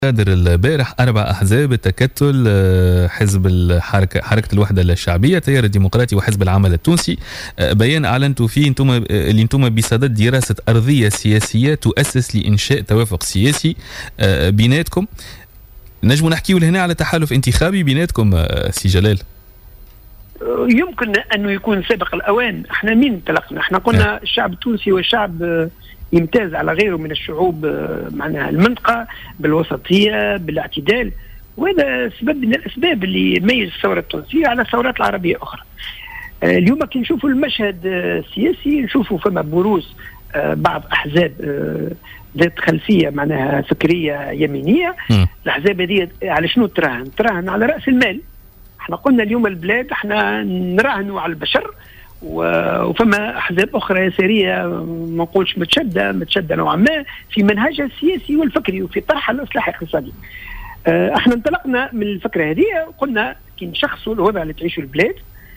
قادر البارح 4 أحزاب التكتل، حزب حركة الوحدة الشعبية، التيار الديمقراطي وحزب العمل التونسي. بيان أعلنتوا فيه اللي انتم بصدد دراسة أرضية سياسية تؤسس لإنشاء توافق سياسي بيناتكم. نجموا نحكيوا لهنا على تحالف انتخابي بيناتكم سي جلال؟ يمكن أنه يكون سابق الأوان. احنا مين انطلقنا؟ احنا قلنا الشعب التونسي والشعب يمتاز على غيره من الشعوب معناها المنطقة بالوسطية بالاعتدال، وهذا سبب من الأسباب اللي يميز الثورة التونسية على الثورات العربية أخرى. اليوم كي نشوفوا المشهد السياسي نشوفوا فما بروز بعض أحزاب ذات خلفية معناها فكرية يمينية. الأحزاب هذه على شنو تراهن على رأس المال. احنا قلنا اليوم البلاد احنا نراهنوا على البشر، وفما احزاب اخرى يساريه ما نقولش متشده نوعا ما في منهجها السياسي والفكري وفي طرحها الاصلاح الاقتصادي. احنا انطلقنا من الفكره هذه وقلنا كي نشخصوا الوضع اللي تعيشه البلاد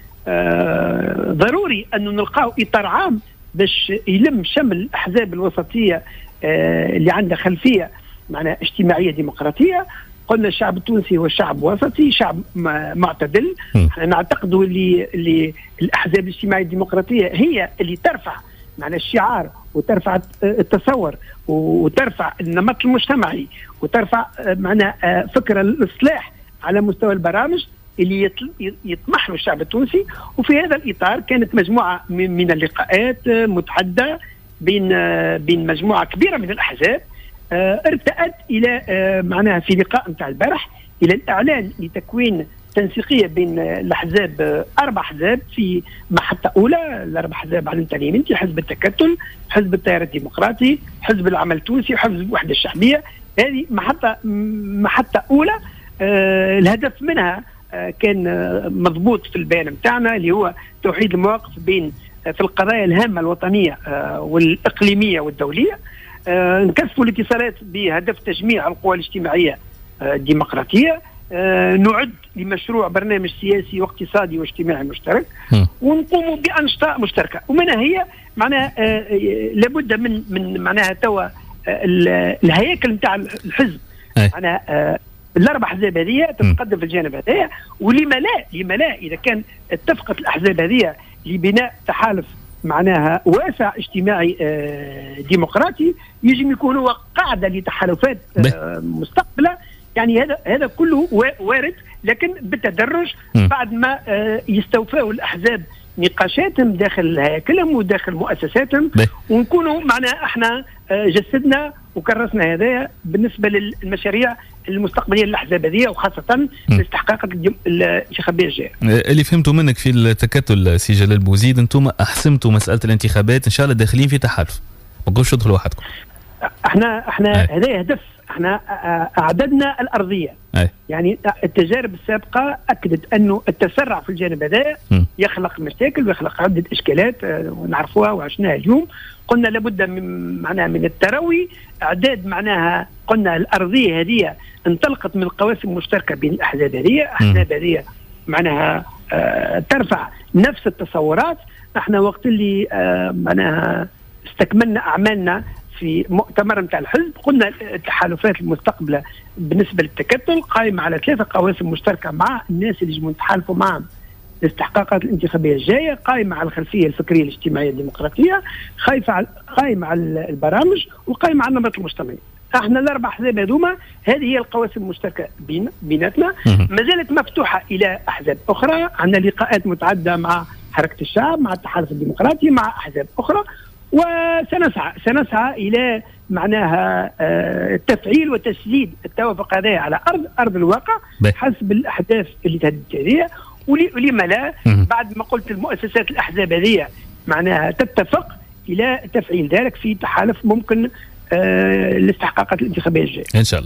ضروري انه نلقاو اطار عام باش يلم شمل الاحزاب الوسطيه اللي عندها خلفيه معناها اجتماعيه ديمقراطيه. قلنا الشعب التونسي هو شعب وسطي، شعب معتدل. احنا نعتقدوا اللي الاحزاب الاجتماعيه الديمقراطيه هي اللي ترفع معناها الشعار وترفع التصور وترفع النمط المجتمعي وترفع معناها فكره الاصلاح على مستوى البرامج اللي يطمح له الشعب التونسي. وفي هذا الاطار كانت مجموعه من اللقاءات متعدده بين مجموعه كبيره من الاحزاب ارتأت الى معناها في لقاء نتاع البارح الى الاعلان لتكوين تنسيقيه بين الاحزاب 4 احزاب في محطه اولى. ال4 احزاب على التعليم حزب التكتل، حزب التيار الديمقراطي، حزب العمل التونسي، وحزب الوحده الشعبيه. هذه محطه اولى. الهدف منها كان مضبوط في البيان نتاعنا اللي هو توحيد المواقف بين في القضايا الهامه الوطنيه والاقليميه والدوليه. نكثفوا الاتصالات بهدف تجميع القوى الاجتماعية الديمقراطية. نعد لمشروع برنامج سياسي واقتصادي واجتماعي مشترك، ونقوم بأنشطة مشتركة. ومنها هي معناها لابد من معناها توا الهياكل نتاع الحزب. معناها ال4 احزاب هذه تتقدم في الجانب هذايا. ولما لا اذا كان اتفقت الاحزاب هذه لبناء تحالف معناها واسع اجتماعي ديمقراطي يجب يكون هو قاعده لتحالفات مستقبله. يعني هذا كله وارد، لكن بالتدرج بعد ما يستوفوا الاحزاب نقاشاتهم داخل هياكلهم وداخل مؤسساتهم، ونكونوا معنا احنا جسدنا وكرسنا هذايا بالنسبه للمشاريع المستقبليه للاحزاب هذه، وخاصه لاستحقاق الانتخابيه الجايه. اللي فهمته منك في التكتل سي جلال بوزيد، انتم احسمتوا مساله الانتخابات ان شاء الله داخلين في تحالف، ما تقولش تدخلوا وحدكم. احنا هذا هدف. احنا اعددنا الارضيه. يعني التجارب السابقه اكدت انه التسرع في الجانب هذا يخلق مشاكل ويخلق عده اشكالات ونعرفوها وعشناها اليوم. قلنا لابد من التروي، اعداد معناها قلنا الارضيه هذه انطلقت من قواسم مشتركه بين الاحزاب هذه. احزاب هذه معناها ترفع نفس التصورات. احنا وقت اللي معناها استكملنا اعمالنا في مؤتمر نتاع الحزب قلنا التحالفات المستقبله بالنسبه للتكتل قائمه على 3 قواسم مشتركه مع الناس اللي يجبون يتحالفوا معهم الاستحقاقات الانتخابيه الجايه، قائمه على الخلفيه الفكريه الاجتماعيه الديمقراطيه، قائمه على البرامج، وقائمه على النمط المجتمعي. احنا ال4 احزاب هذوما هذه هي القواسم المشتركه بيناتنا. ما زالت مفتوحه الى احزاب اخرى. عندنا لقاءات متعدده مع حركه الشعب، مع التحالف الديمقراطي، مع احزاب اخرى، وسنسعى الى معناها تفعيل وتسديد التوافق هذا على ارض الواقع حسب الاحداث اللي تهدد هذه. ولما لا بعد ما قلت المؤسسات الاحزاب هذه معناها تتفق الى تفعيل ذلك في تحالف ممكن الاستحقاقات الانتخابيه الجايه ان شاء الله.